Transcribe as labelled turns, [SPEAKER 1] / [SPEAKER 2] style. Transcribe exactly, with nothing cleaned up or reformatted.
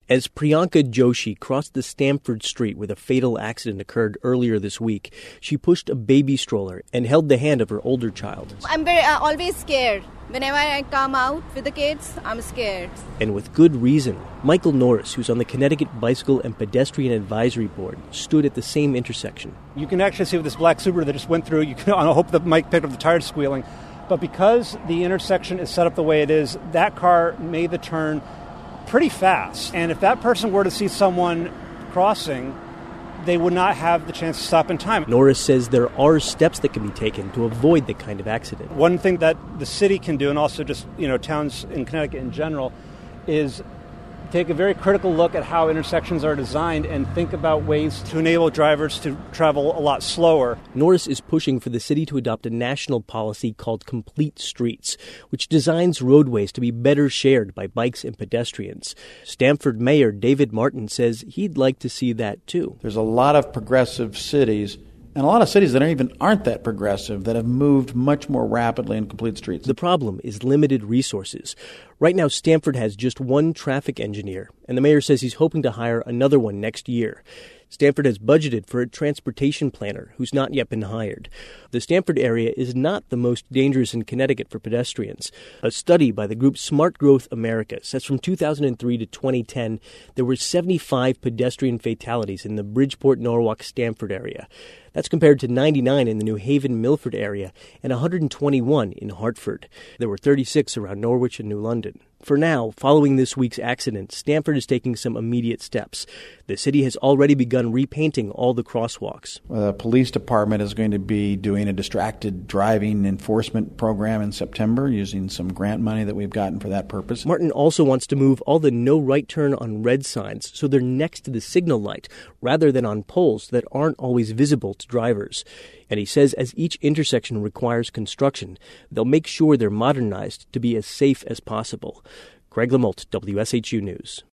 [SPEAKER 1] As Priyanka Joshi crossed the Stamford Street where the fatal accident occurred earlier this week, she pushed a baby stroller and held the hand of her older child.
[SPEAKER 2] I'm very, uh, always scared. Whenever I come out with the kids, I'm scared.
[SPEAKER 1] And with good reason. Michael Norris, who's on the Connecticut Bicycle and Pedestrian Advisory Board, stood at the same intersection.
[SPEAKER 3] You can actually see with this black Subaru that just went through, you can, I hope that Mike picked up the tires squealing, but because the intersection is set up the way it is, that car made the turn pretty fast. And if that person were to see someone crossing, they would not have the chance to stop in time.
[SPEAKER 1] Norris says there are steps that can be taken to avoid the kind of accident.
[SPEAKER 3] One thing that the city can do, and also just, you know, towns in Connecticut in general, is take a very critical look at how intersections are designed and think about ways to enable drivers to travel a lot slower.
[SPEAKER 1] Norris is pushing for the city to adopt a national policy called Complete Streets, which designs roadways to be better shared by bikes and pedestrians. Stamford Mayor David Martin says he'd like to see that too.
[SPEAKER 4] There's a lot of progressive cities and a lot of cities that aren't even aren't that progressive that have moved much more rapidly in complete streets.
[SPEAKER 1] The problem is limited resources. Right now, Stamford has just one traffic engineer, and the mayor says he's hoping to hire another one next year. Stamford has budgeted for a transportation planner who's not yet been hired. The Stamford area is not the most dangerous in Connecticut for pedestrians. A study by the group Smart Growth America says from two thousand three to twenty ten, there were seventy-five pedestrian fatalities in the Bridgeport, Norwalk, Stamford area. That's compared to ninety-nine in the New Haven, Milford area and one hundred twenty-one in Hartford. There were thirty-six around Norwich and New London. For now, following this week's accident, Stamford is taking some immediate steps. The city has already begun repainting all the crosswalks.
[SPEAKER 4] The police department is going to be doing a distracted driving enforcement program in September using some grant money that we've gotten for that purpose.
[SPEAKER 1] Martin also wants to move all the no right turn on red signs so they're next to the signal light rather than on poles that aren't always visible to drivers. And he says as each intersection requires construction, they'll make sure they're modernized to be as safe as possible. Greg LaMolte, W S H U News.